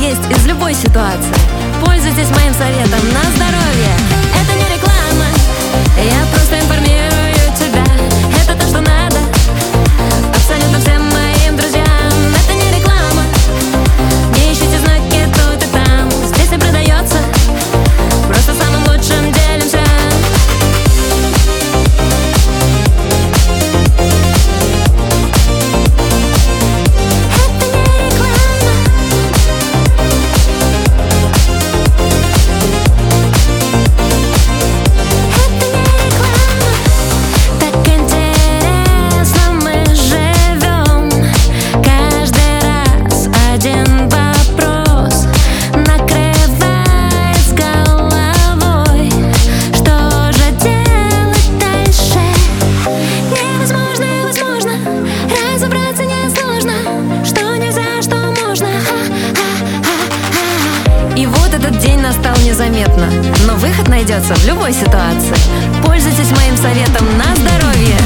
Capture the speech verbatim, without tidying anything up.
есть из любой ситуации. Пользуйтесь моим советом на здоровье. Это не реклама, я просто информирую тебя. Это то, что надо абсолютно всем моим друзьям. Это не реклама, не ищите знаки тут и там. Здесь не продается, просто самым лучшим делимся. Настал незаметно, но выход найдется в любой ситуации. Пользуйтесь моим советом на здоровье.